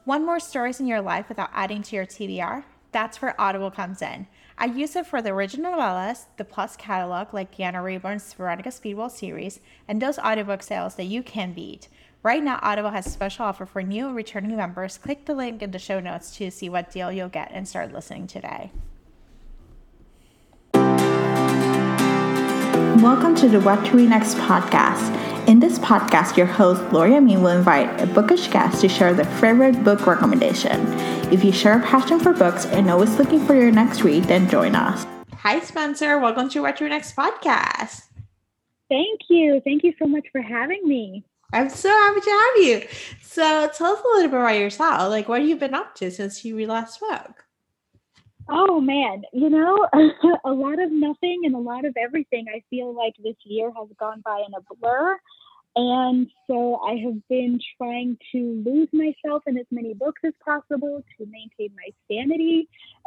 Want more stories in your life without adding to your TBR? That's where Audible comes in. I use it for the original novellas, the Plus catalog like Deanna Rayburn's Veronica Speedwell series, and those audiobook sales that you can beat. Right now, Audible has a special offer for new and returning members. Click the link in the show notes to see what deal you'll get and start listening today. Welcome to the What to Read Next podcast. In this podcast, your host, Lori Amin, will invite a bookish guest to share their favorite book recommendation. If you share a passion for books and always looking for your next read, then join us. Hi, Spencer. Welcome to What to Read Next podcast. Thank you. Thank you so much for having me. I'm so happy to have you. So tell us a little bit about yourself. Like, what have you been up to since we last spoke? Oh, man. A lot of nothing and a lot of everything. I feel like this year has gone by in a blur. And so I have been trying to lose myself in as many books as possible to maintain my sanity.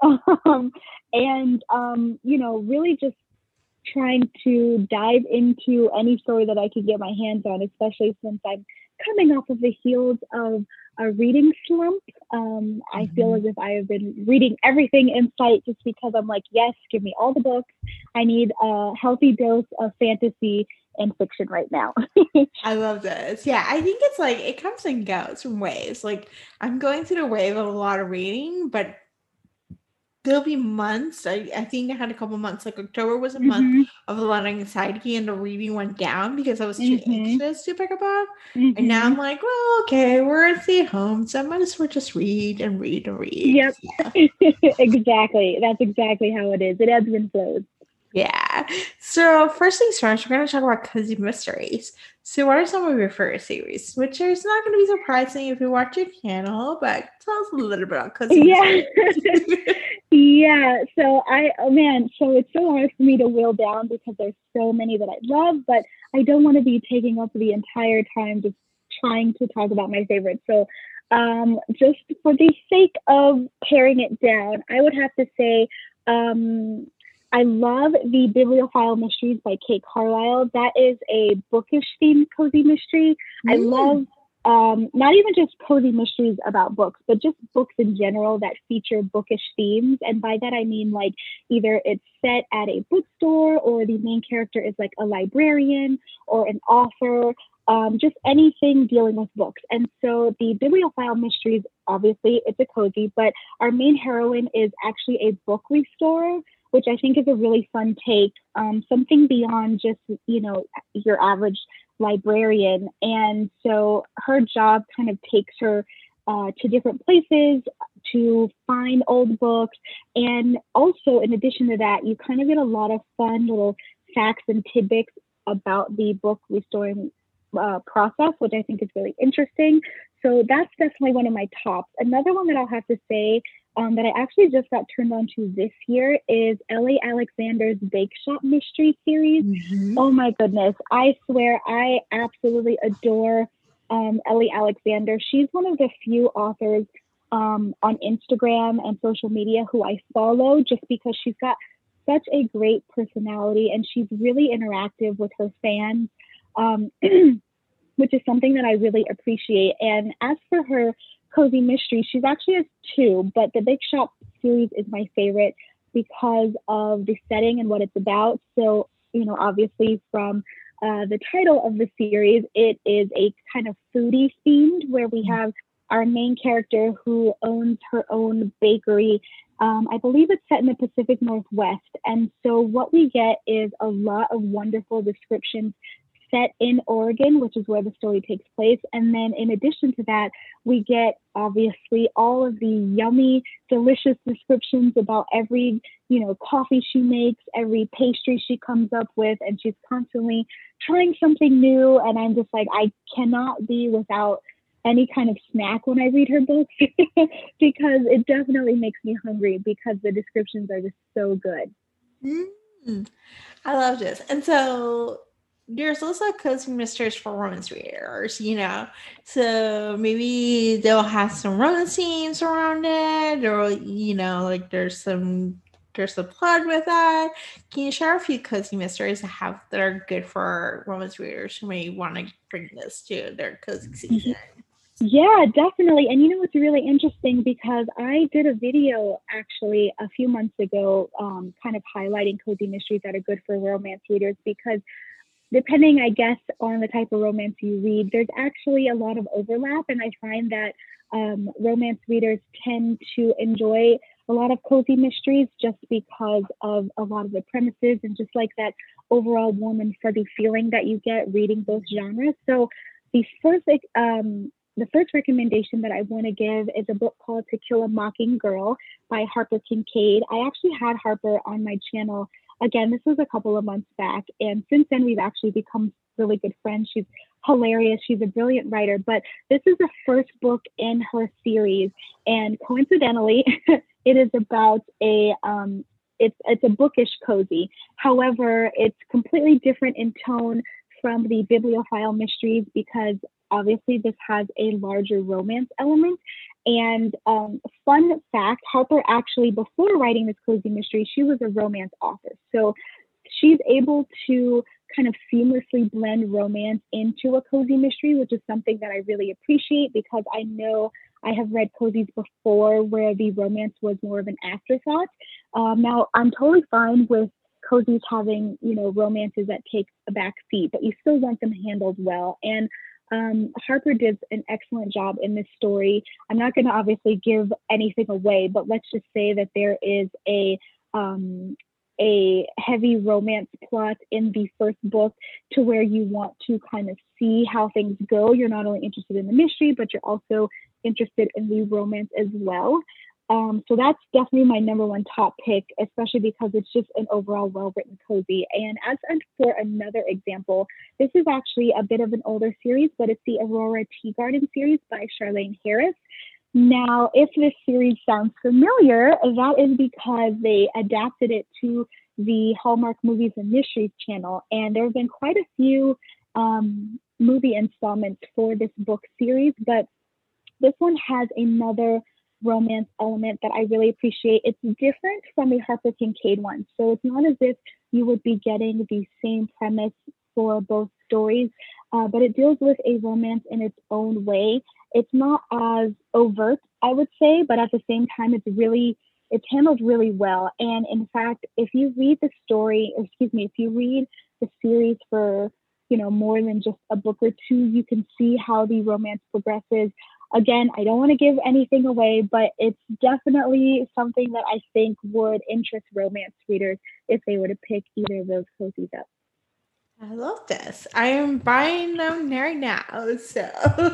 Really just trying to dive into any story that I could get my hands on, especially since I'm coming off of the heels of a reading slump. I feel as if I have been reading everything in sight just because I'm like, yes, give me all the books. I need a healthy dose of fantasy and fiction right now. I love this. Yeah, I think it's like it comes and goes from waves. Like I'm going through the wave of a lot of reading, but there'll be months. I think I had a couple months. Like October was a month of a lot of anxiety, and the reading went down because I was too anxious to pick a book. And now I'm like, well, okay, we're at the home, so I might as well just read and read and read. Yep, yeah. Exactly. That's exactly how it is. It ebbs and flows. Yeah. So first things first, we're going to talk about cozy mysteries. So what are some of your favorite series? Which is not going to be surprising if you watch your channel, but tell us a little bit about cozy mysteries. Yeah. So it's so hard for me to whittle down because there's so many that I love, but I don't want to be taking up the entire time just trying to talk about my favorites. So just for the sake of paring it down, I would have to say I love the Bibliophile Mysteries by Kate Carlisle. That is a bookish themed cozy mystery. I love not even just cozy mysteries about books, but just books in general that feature bookish themes. And by that, I mean like either it's set at a bookstore or the main character is like a librarian or an author, just anything dealing with books. And so the Bibliophile Mysteries, obviously it's a cozy, but our main heroine is actually a book restorer, which I think is a really fun take, something beyond just, your average librarian. And so her job kind of takes her to different places to find old books. And also, in addition to that, you kind of get a lot of fun little facts and tidbits about the book restoring process, which I think is really interesting. So that's definitely one of my tops. Another one that I'll have to say that I actually just got turned on to this year is L.A. Alexander's Bake Shop Mystery Series. Oh my goodness. I swear I absolutely adore L.A. Alexander. She's one of the few authors on Instagram and social media who I follow just because she's got such a great personality and she's really interactive with her fans, which is something that I really appreciate. And as for her cozy mystery, she's actually has two, but the Bake Shop series is my favorite because of the setting and what it's about. So, obviously from the title of the series, it is a kind of foodie themed where we have our main character who owns her own bakery. I believe it's set in the Pacific Northwest. And so what we get is a lot of wonderful descriptions set in Oregon, which is where the story takes place. And then in addition to that, we get obviously all of the yummy, delicious descriptions about every, coffee she makes, every pastry she comes up with, and she's constantly trying something new. And I'm just like, I cannot be without any kind of snack when I read her books because it definitely makes me hungry because the descriptions are just so good. I love this. And so there's also cozy mysteries for romance readers, so maybe they'll have some romance scenes around it, or like there's a plot with that. Can you share a few cozy mysteries that are good for romance readers who may want to bring this to their cozy season? Yeah, definitely. And you know, it's really interesting because I did a video actually a few months ago, kind of highlighting cozy mysteries that are good for romance readers because depending, I guess, on the type of romance you read, there's actually a lot of overlap. And I find that romance readers tend to enjoy a lot of cozy mysteries just because of a lot of the premises and just like that overall warm and fuzzy feeling that you get reading both genres. So the first, the first recommendation that I want to give is a book called To Kill a Mockingjay by Harper Kincaid. I actually had Harper on my channel. Again, this was a couple of months back, and since then we've actually become really good friends. She's hilarious. She's a brilliant writer, but this is the first book in her series, and coincidentally, it is about it's a bookish cozy. However, it's completely different in tone from the bibliophile mysteries because obviously this has a larger romance element. And fun fact, Harper actually, before writing this cozy mystery, she was a romance author. So she's able to kind of seamlessly blend romance into a cozy mystery, which is something that I really appreciate because I know I have read cozies before where the romance was more of an afterthought. Now, I'm totally fine with cozies having, you know, romances that take a back seat, but you still want them handled well. And Harper did an excellent job in this story. I'm not going to obviously give anything away, but let's just say that there is a heavy romance plot in the first book to where you want to kind of see how things go. You're not only interested in the mystery, but you're also interested in the romance as well. So that's definitely my number one top pick, especially because it's just an overall well-written cozy. And as for another example, this is actually a bit of an older series, but it's the Aurora Teagarden series by Charlaine Harris. Now, if this series sounds familiar, that is because they adapted it to the Hallmark Movies and Mysteries channel. And there have been quite a few movie installments for this book series, but this one has another romance element that I really appreciate. It's different from the Harper Kincaid one. So it's not as if you would be getting the same premise for both stories, but it deals with a romance in its own way. It's not as overt, I would say, but at the same time, it's handled really well. And in fact, if you read the story, or excuse me, if you read the series for, you know, more than just a book or two, you can see how the romance progresses. Again, I don't want to give anything away, but it's definitely something that I think would interest romance readers if they were to pick either of those cozies up. I love this. I am buying them right now. So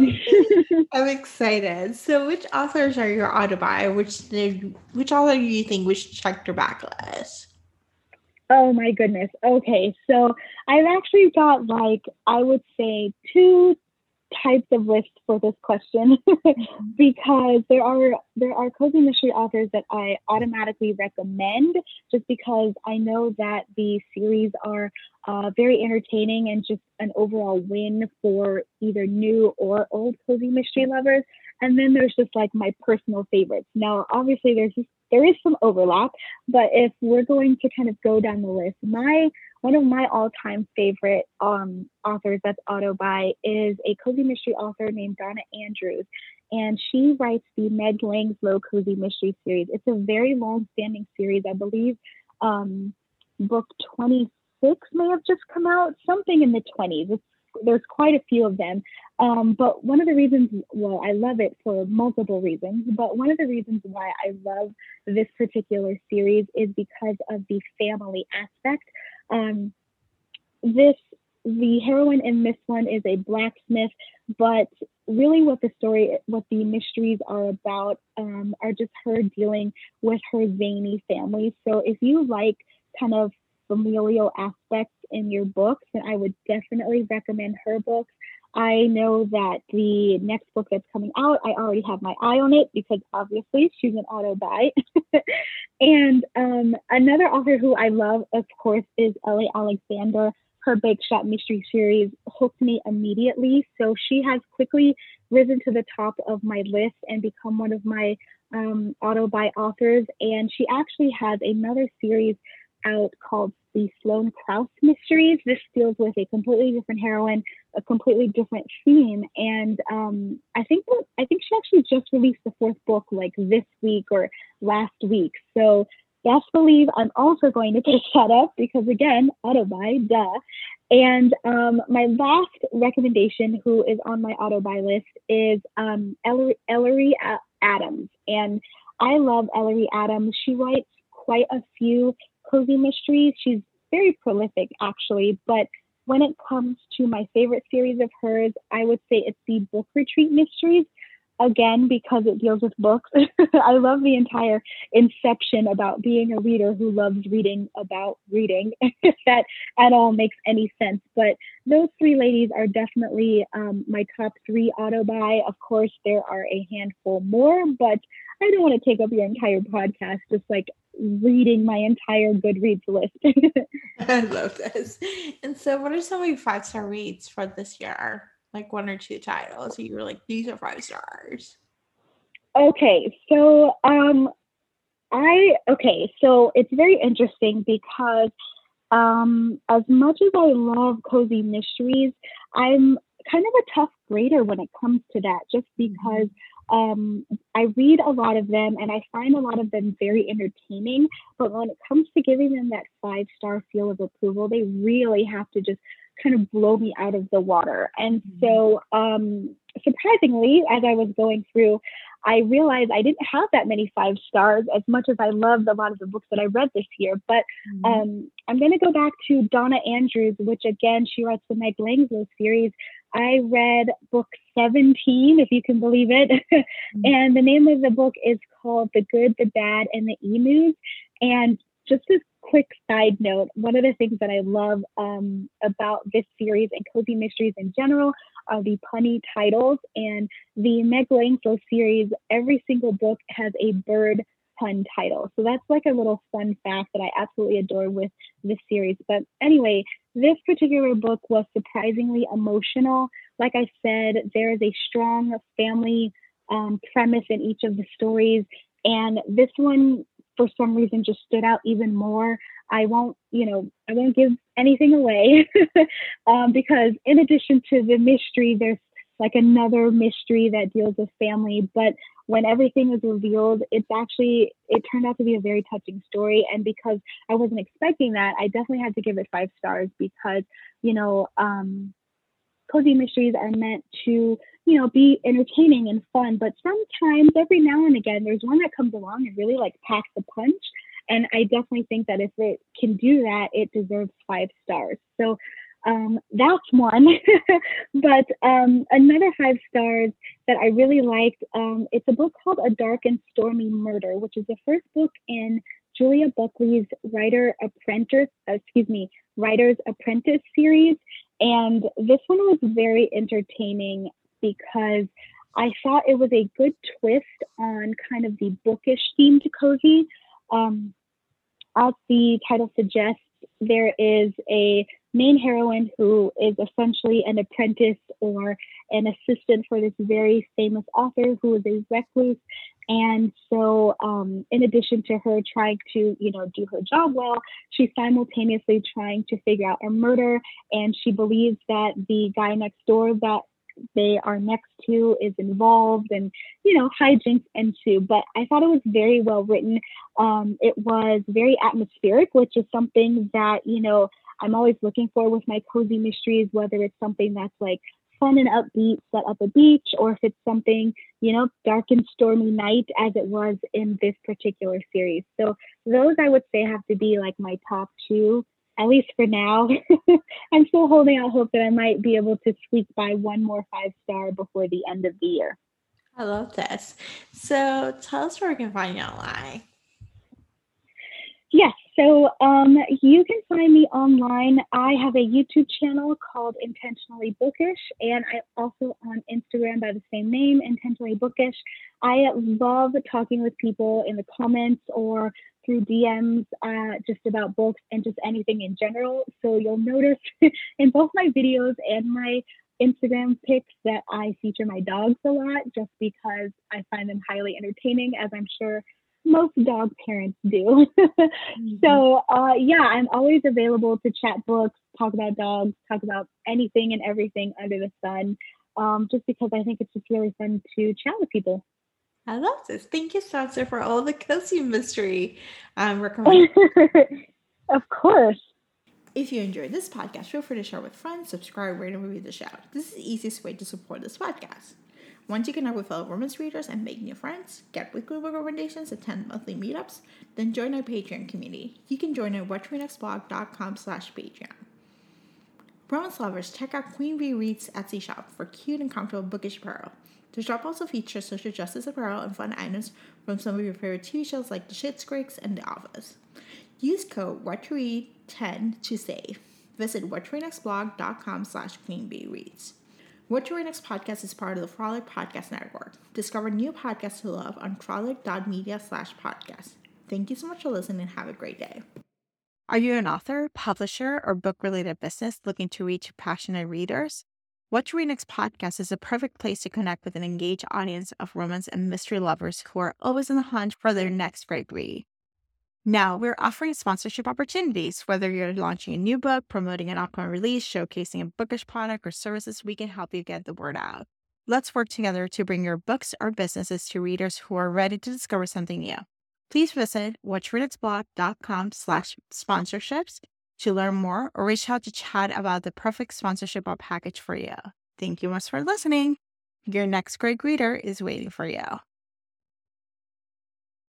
I'm excited. So which authors are your auto buy? Which author do you think would check your backlist? Oh my goodness. Okay. So I've actually got like, I would say two types of lists for this question because there are cozy mystery authors that I automatically recommend just because I know that the series are very entertaining and just an overall win for either new or old cozy mystery lovers. And then there's just like my personal favorites. Now, obviously, there is some overlap, but if we're going to kind of go down the list, one of my all-time favorite authors that's auto buy is a cozy mystery author named Donna Andrews, and she writes the Meg Langslow Cozy Mystery series. It's a very long-standing series. I believe book 26 may have just come out, something in the 20s. There's quite a few of them. But one of the reasons, well, I love it for multiple reasons, but one of the reasons why I love this particular series is because of the family aspect. Um, the heroine in this one is a blacksmith, but really what the mysteries are about are just her dealing with her zany family. So if you like kind of familial aspects in your books, then I would definitely recommend her books. I know that the next book that's coming out, I already have my eye on it because obviously she's an auto buy. And another author who I love, of course, is Ellie Alexander. Her Bake Shop Mystery series hooked me immediately. So she has quickly risen to the top of my list and become one of my auto buy authors. And she actually has another series out called the Sloane Krause mysteries. This deals with a completely different heroine, a completely different theme, and I think she actually just released the fourth book like this week or last week. So best believe I'm also going to pick that up because again, auto-buy, duh. And my last recommendation, who is on my auto-buy list, is Ellery Adams, and I love Ellery Adams. She writes quite a few cozy mysteries. She's very prolific, actually. But when it comes to my favorite series of hers, I would say it's the Book Retreat Mysteries. Again, because it deals with books. I love the entire inception about being a reader who loves reading about reading, if that at all makes any sense. But those three ladies are definitely my top three auto buy. Of course, there are a handful more, but I don't want to take up your entire podcast just like reading my entire Goodreads list. I love this. And so, what are some of your 5-star reads for this year? Like 1 or 2 titles. You were like, these are 5 stars. Okay, so so it's very interesting because as much as I love cozy mysteries, I'm kind of a tough grader when it comes to that, just because I read a lot of them and I find a lot of them very entertaining. But when it comes to giving them that 5-star seal of approval, they really have to just kind of blow me out of the water. And so surprisingly, as I was going through, I realized I didn't have that many 5 stars, as much as I loved a lot of the books that I read this year. But I'm going to go back to Donna Andrews, which again, she writes the Meg Langslow series. I read book 17, if you can believe it. And the name of the book is called The Good, the Bad, and the Emus. And just a quick side note, one of the things that I love about this series and cozy mysteries in general are the punny titles. And the Meg Langslow series, every single book has a bird pun title. So that's like a little fun fact that I absolutely adore with this series. But anyway, this particular book was surprisingly emotional. Like I said, there is a strong family premise in each of the stories. And this one, for some reason, just stood out even more. I won't give anything away because in addition to the mystery, there's like another mystery that deals with family. But when everything is revealed, it turned out to be a very touching story. And because I wasn't expecting that, I definitely had to give it 5 stars because, cozy mysteries are meant to, be entertaining and fun. But sometimes, every now and again, there's one that comes along and really like packs a punch. And I definitely think that if it can do that, it deserves 5 stars. So that's one. But another 5 stars that I really liked, it's a book called A Dark and Stormy Murder, which is the first book in Julia Buckley's Writer's Apprentice series. And this one was very entertaining because I thought it was a good twist on kind of the bookish theme to cozy. As the title suggests, there is a main heroine who is essentially an apprentice or an assistant for this very famous author who is a recluse. And so in addition to her trying to, do her job well, she's simultaneously trying to figure out a murder. And she believes that the guy next door that they are next to is involved, and hijinks ensue. But I thought it was very well written. It was very atmospheric, which is something that I'm always looking for with my cozy mysteries, whether it's something that's like fun and upbeat set up a beach, or if it's something dark and stormy night, as it was in this particular series. So those, I would say, have to be like my top 2, at least for now. I'm still holding out hope that I might be able to squeak by one more 5-star before the end of the year. I love this. So tell us where we can find you online. Yes, so you can find me online. I have a YouTube channel called Intentionally Bookish, and I'm also on Instagram by the same name, Intentionally Bookish. I love talking with people in the comments or through DMs just about books and just anything in general. So you'll notice in both my videos and my Instagram pics that I feature my dogs a lot, just because I find them highly entertaining, as I'm sure most dog parents do. So yeah, I'm always available to chat books, talk about dogs, talk about anything and everything under the sun. Just because I think it's just really fun to chat with people. I love this. Thank you, Sponsor, for all the cozy mystery recommend. Of course. If you enjoyed this podcast, feel free to share with friends, subscribe, rate, and review the show. This is the easiest way to support this podcast. Once you connect with fellow romance readers and make new friends, get weekly book recommendations, attend monthly meetups, then join our Patreon community. You can join at whattoreadnextblog.com/Patreon. Romance lovers, check out Queen Bee Reads Etsy shop for cute and comfortable bookish apparel. The shop also features social justice apparel and fun items from some of your favorite TV shows like The Schitt's Creek and The Office. Use code WhatToRead10 to save. Visit whattoreadnextblog.com/QueenBeeReads. What to Read Next podcast is part of the Frolic Podcast Network. Discover new podcasts to love on frolic.media/podcast. Thank you so much for listening and have a great day. Are you an author, publisher, or book-related business looking to reach passionate readers? What to Read Next podcast is a perfect place to connect with an engaged audience of romance and mystery lovers who are always on the hunt for their next great read. Now, we're offering sponsorship opportunities. Whether you're launching a new book, promoting an upcoming release, showcasing a bookish product or services, we can help you get the word out. Let's work together to bring your books or businesses to readers who are ready to discover something new. Please visit whattoreadnextblog.com/sponsorships to learn more or reach out to chat about the perfect sponsorship package for you. Thank you much for listening. Your next great reader is waiting for you.